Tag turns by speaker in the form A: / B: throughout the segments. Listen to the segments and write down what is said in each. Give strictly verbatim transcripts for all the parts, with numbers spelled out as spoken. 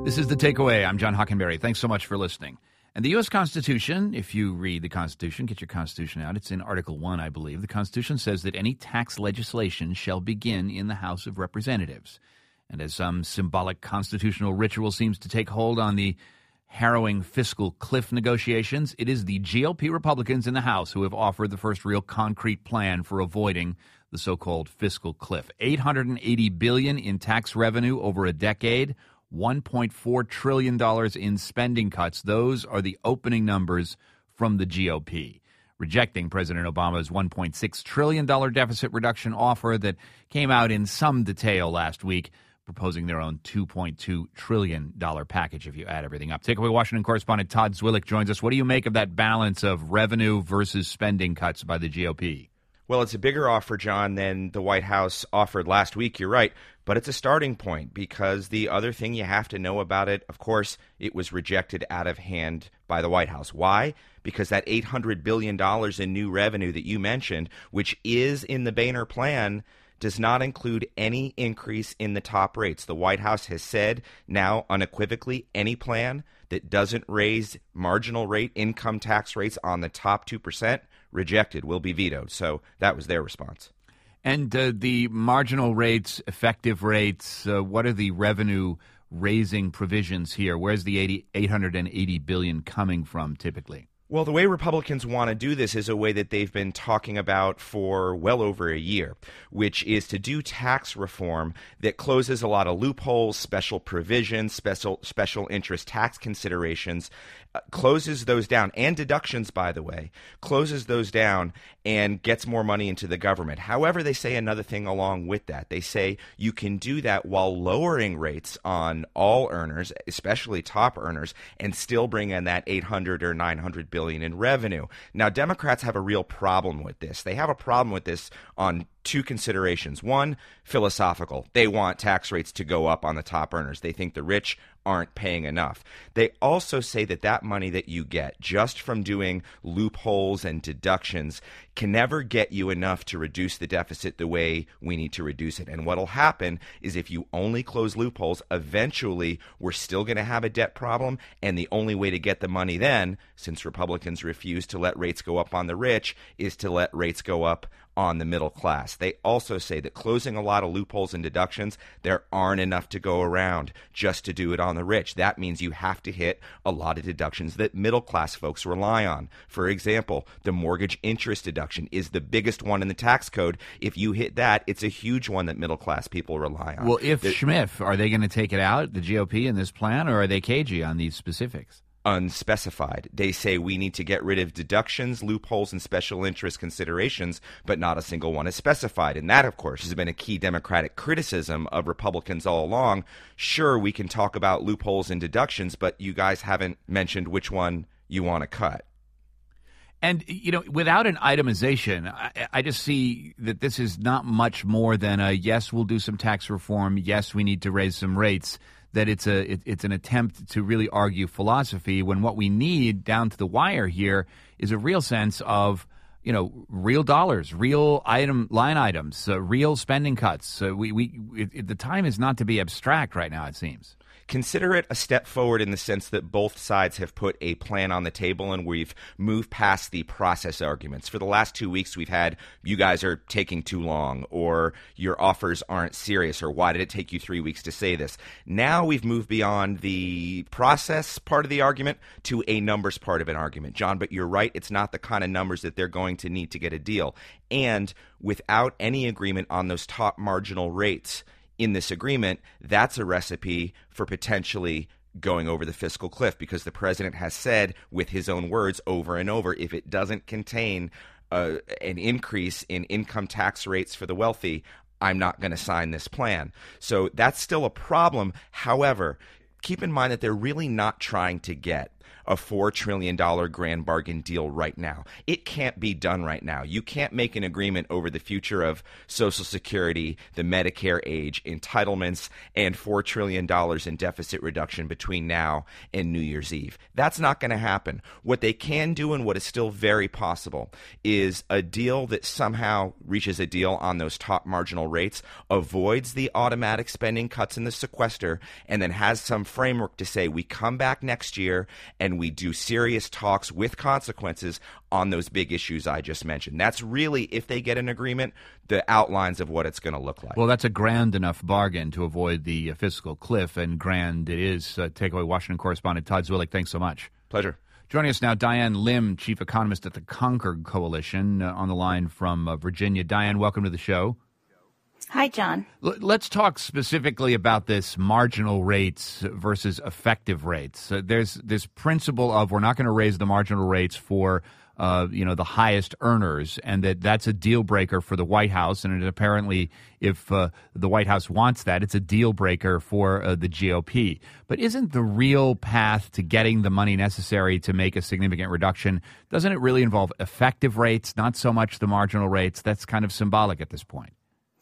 A: This is The Takeaway. I'm John Hockenberry. Thanks so much for listening. And the U S. Constitution, if you read the Constitution, get your Constitution out. It's in Article one, I believe. The Constitution says that any tax legislation shall begin in the House of Representatives. And as some symbolic constitutional ritual seems to take hold on the harrowing fiscal cliff negotiations, it is the G O P Republicans in the House who have offered the first real concrete plan for avoiding the so-called fiscal cliff. eight hundred eighty billion dollars in tax revenue over a decade, one point four trillion dollars in spending cuts. Those are the opening numbers from the G O P, rejecting President Obama's one point six trillion dollars deficit reduction offer that came out in some detail last week, proposing their own two point two trillion dollars package if you add everything up. Takeaway Washington correspondent Todd Zwillich joins us. What do you make of that balance of revenue versus spending cuts by the G O P?
B: Well, it's a bigger offer, John, than the White House offered last week. You're right. But it's a starting point, because the other thing you have to know about it, of course, it was rejected out of hand by the White House. Why? Because that eight hundred billion dollars in new revenue that you mentioned, which is in the Boehner plan, does not include any increase in the top rates. The White House has said now unequivocally any plan that doesn't raise marginal rate income tax rates on the top two percent, rejected, will be vetoed. So that was their response.
A: And uh, the marginal rates, effective rates, uh, what are the revenue-raising provisions here? Where's the eighty, eight hundred eighty billion dollars coming from typically?
B: Well, the way Republicans want to do this is a way that they've been talking about for well over a year, which is to do tax reform that closes a lot of loopholes, special provisions, special special interest tax considerations, uh, closes those down, and deductions, by the way, closes those down and gets more money into the government. However, they say another thing along with that. They say you can do that while lowering rates on all earners, especially top earners, and still bring in that eight hundred or nine hundred billion in revenue. Now, Democrats have a real problem with this. They have a problem with this on two considerations. One, philosophical. They want tax rates to go up on the top earners. They think the rich aren't paying enough. They also say that that money that you get just from doing loopholes and deductions can never get you enough to reduce the deficit the way we need to reduce it. And what'll happen is if you only close loopholes, eventually we're still going to have a debt problem, and the only way to get the money then, since Republicans refuse to let rates go up on the rich, is to let rates go up on the middle class. They also say that closing a lot of loopholes and deductions, there aren't enough to go around just to do it on the rich. That means you have to hit a lot of deductions that middle class folks rely on. For example, the mortgage interest deduction is the biggest one in the tax code. If you hit that, it's a huge one that middle class people rely on.
A: Well, if
B: the,
A: Schmiff, are they going to take it out, the G O P, in this plan, or are they cagey on these specifics?
B: Unspecified. They say we need to get rid of deductions, loopholes, and special interest considerations, but not a single one is specified. And that, of course, has been a key Democratic criticism of Republicans all along. Sure, we can talk about loopholes and deductions, but you guys haven't mentioned which one you want to cut.
A: And, you know, without an itemization, I, I just see that this is not much more than a, yes, we'll do some tax reform, yes, we need to raise some rates, that it's a it, it's an attempt to really argue philosophy, when what we need down to the wire here is a real sense of, you know, real dollars, real item line items, uh, real spending cuts. So we we it, it, the time is not to be abstract right now, it seems.
B: Consider it a step forward in the sense that both sides have put a plan on the table and we've moved past the process arguments. For the last two weeks, we've had, you guys are taking too long, or your offers aren't serious, or why did it take you three weeks to say this? Now we've moved beyond the process part of the argument to a numbers part of an argument. John, but you're right, it's not the kind of numbers that they're going to need to get a deal. And without any agreement on those top marginal rates in this agreement, that's a recipe for potentially going over the fiscal cliff, because the president has said, with his own words over and over, if it doesn't contain uh, an increase in income tax rates for the wealthy, I'm not going to sign this plan. So that's still a problem. However, keep in mind that they're really not trying to get a four trillion dollars grand bargain deal right now. It can't be done right now. You can't make an agreement over the future of Social Security, the Medicare age, entitlements, and four trillion dollars in deficit reduction between now and New Year's Eve. That's not going to happen. What they can do, and what is still very possible, is a deal that somehow reaches a deal on those top marginal rates, avoids the automatic spending cuts in the sequester, and then has some framework to say we come back next year and we do serious talks with consequences on those big issues I just mentioned. That's really, if they get an agreement, the outlines of what it's going to look like.
A: Well, that's a grand enough bargain to avoid the uh, fiscal cliff, and grand it is. Uh, Takeaway Washington correspondent Todd Zwillich, thanks so much.
B: Pleasure.
A: Joining us now, Diane Lim, chief economist at the Concord Coalition, uh, on the line from uh, Virginia. Diane, welcome to the show.
C: Hi, John.
A: L- let's talk specifically about this marginal rates versus effective rates. Uh, there's this principle of we're not going to raise the marginal rates for uh, you know, the highest earners, and that that's a deal breaker for the White House. And it apparently, if uh, the White House wants that, it's a deal breaker for uh, the G O P. But isn't the real path to getting the money necessary to make a significant reduction, doesn't it really involve effective rates, not so much the marginal rates? That's kind of symbolic at this point.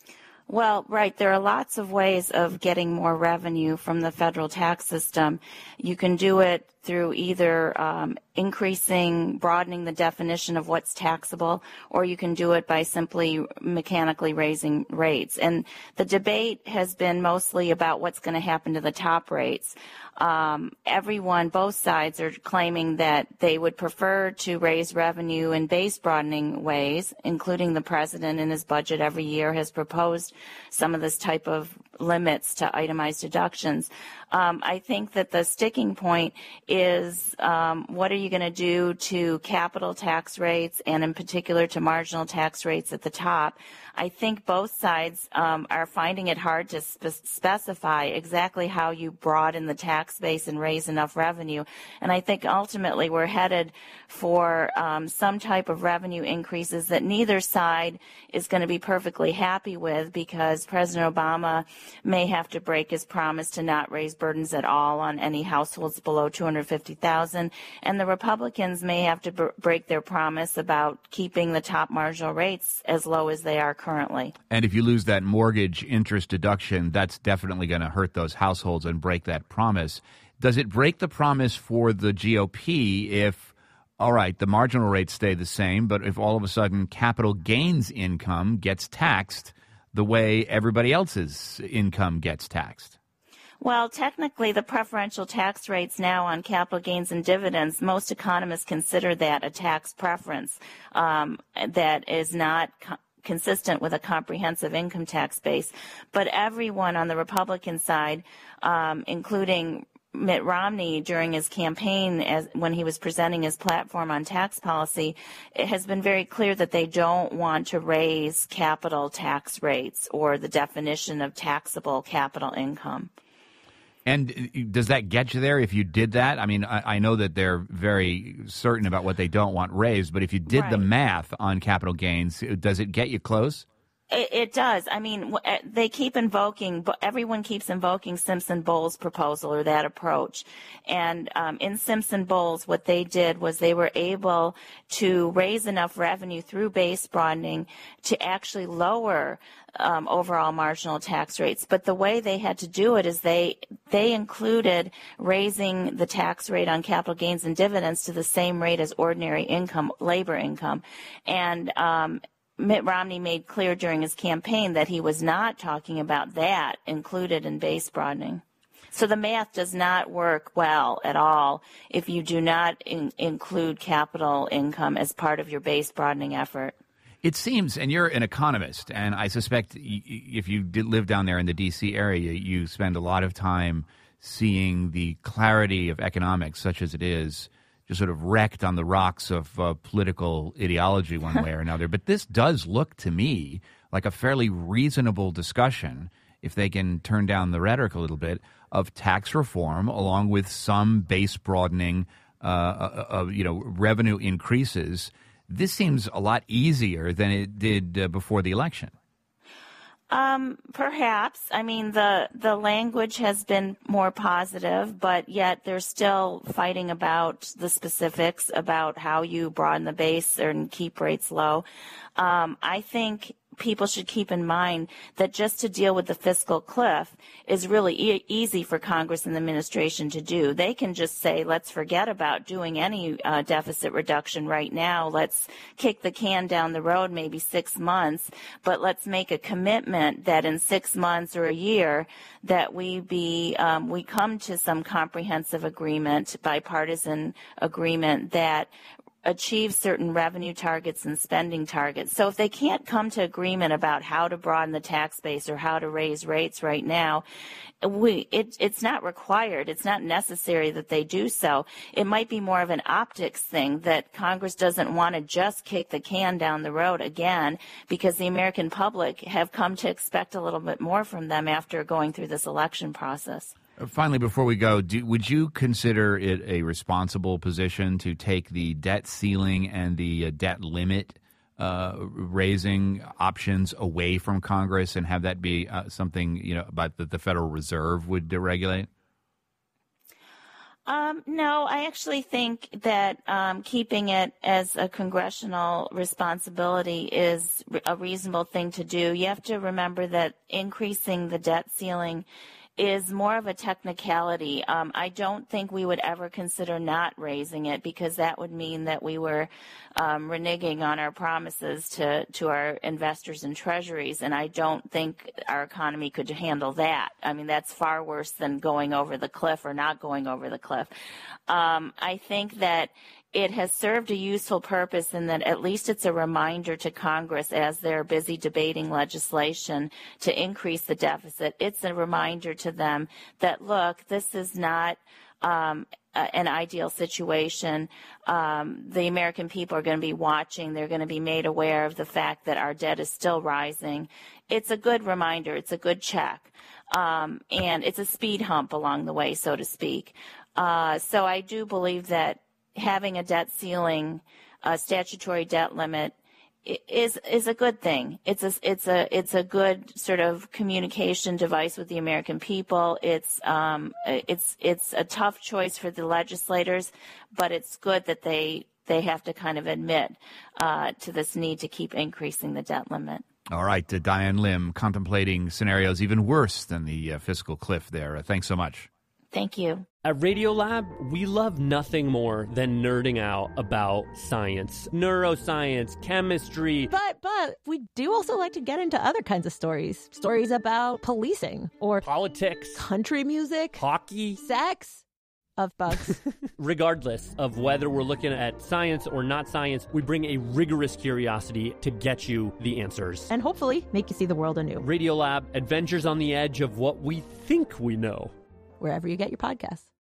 C: Well, right. There are lots of ways of getting more revenue from the federal tax system. You can do it through either um, increasing, broadening the definition of what's taxable, or you can do it by simply mechanically raising rates. And the debate has been mostly about what's going to happen to the top rates. Um, everyone, both sides, are claiming that they would prefer to raise revenue in base broadening ways, including the president in his budget every year has proposed some of this type of limits to itemized deductions. Um, I think that the sticking point is um, what are you going to do to capital tax rates, and in particular to marginal tax rates at the top. I think both sides um, are finding it hard to spe- specify exactly how you broaden the tax base and raise enough revenue. And I think ultimately we're headed for um, some type of revenue increases that neither side is going to be perfectly happy with, because President Obama may have to break his promise to not raise burdens at all on any households below two hundred fifty thousand dollars, and the Republicans may have to br- break their promise about keeping the top marginal rates as low as they are currently.
A: And if you lose that mortgage interest deduction, that's definitely going to hurt those households and break that promise. Does it break the promise for the G O P if, all right, the marginal rates stay the same, but if all of a sudden capital gains income gets taxed the way everybody else's income gets taxed?
C: Well, technically, the preferential tax rates now on capital gains and dividends, most economists consider that a tax preference um, that is not co- consistent with a comprehensive income tax base. But everyone on the Republican side, um, including Mitt Romney during his campaign, as when he was presenting his platform on tax policy, it has been very clear that they don't want to raise capital tax rates or the definition of taxable capital income.
A: And does that get you there if you did that? I mean, I, I know that they're very certain about what they don't want raised, but if you did
C: right.
A: the math on capital gains, does it get you close?
C: It, it does. I mean, they keep invoking, but everyone keeps invoking Simpson-Bowles proposal or that approach. And um, in Simpson-Bowles, what they did was they were able to raise enough revenue through base broadening to actually lower um, overall marginal tax rates. But the way they had to do it is they they included raising the tax rate on capital gains and dividends to the same rate as ordinary income, labor income, and um, Mitt Romney made clear during his campaign that he was not talking about that included in base broadening. So the math does not work well at all if you do not in- include capital income as part of your base broadening effort.
A: It seems, and you're an economist, and I suspect if you did live down there in the D C area, you spend a lot of time seeing the clarity of economics, such as it is, just sort of wrecked on the rocks of uh, political ideology one way or another. But this does look to me like a fairly reasonable discussion, if they can turn down the rhetoric a little bit, of tax reform along with some base broadening, uh, of, you know, revenue increases. This seems a lot easier than it did uh, before the election.
C: Um, perhaps. I mean, the, the language has been more positive, but yet they're still fighting about the specifics about how you broaden the base and keep rates low. Um, I think people should keep in mind that just to deal with the fiscal cliff is really e- easy for Congress and the administration to do. They can just say, let's forget about doing any uh, deficit reduction right now. Let's kick the can down the road maybe six months, but let's make a commitment that in six months or a year that we be um, we come to some comprehensive agreement, bipartisan agreement that achieve certain revenue targets and spending targets. So if they can't come to agreement about how to broaden the tax base or how to raise rates right now, we it, it's not required. It's not necessary that they do so. It might be more of an optics thing that Congress doesn't want to just kick the can down the road again because the American public have come to expect a little bit more from them after going through this election process.
A: Finally, before we go, do, would you consider it a responsible position to take the debt ceiling and the uh, debt limit uh, raising options away from Congress and have that be uh, something, you know, about that the Federal Reserve would regulate?
C: Um, no, I actually think that um, keeping it as a congressional responsibility is a reasonable thing to do. You have to remember that increasing the debt ceiling is more of a technicality. Um, I don't think we would ever consider not raising it because that would mean that we were um, reneging on our promises to, to our investors and treasuries, and I don't think our economy could handle that. I mean, that's far worse than going over the cliff or not going over the cliff. Um, I think that it has served a useful purpose in that at least it's a reminder to Congress as they're busy debating legislation to increase the deficit. It's a reminder to them that, look, this is not um, an ideal situation. Um, the American people are going to be watching. They're going to be made aware of the fact that our debt is still rising. It's a good reminder. It's a good check. Um, and it's a speed hump along the way, so to speak. Uh, so I do believe that having a debt ceiling, a statutory debt limit, is is a good thing. It's a it's a it's a good sort of communication device with the American people. It's um it's it's a tough choice for the legislators, but it's good that they they have to kind of admit uh, to this need to keep increasing the debt limit.
A: All right, uh, Diane Lim, contemplating scenarios even worse than the uh, fiscal cliff. There, uh, thanks so much.
C: Thank you.
D: At Radiolab, we love nothing more than nerding out about science, neuroscience, chemistry.
E: But, but we do also like to get into other kinds of stories. Stories about policing or
D: politics,
E: country music,
D: hockey,
E: sex, of bugs.
D: Regardless of whether we're looking at science or not science, we bring a rigorous curiosity to get you the answers.
E: And hopefully make you see the world anew.
D: Radiolab, adventures on the edge of what we think we know.
E: Wherever you get your podcasts.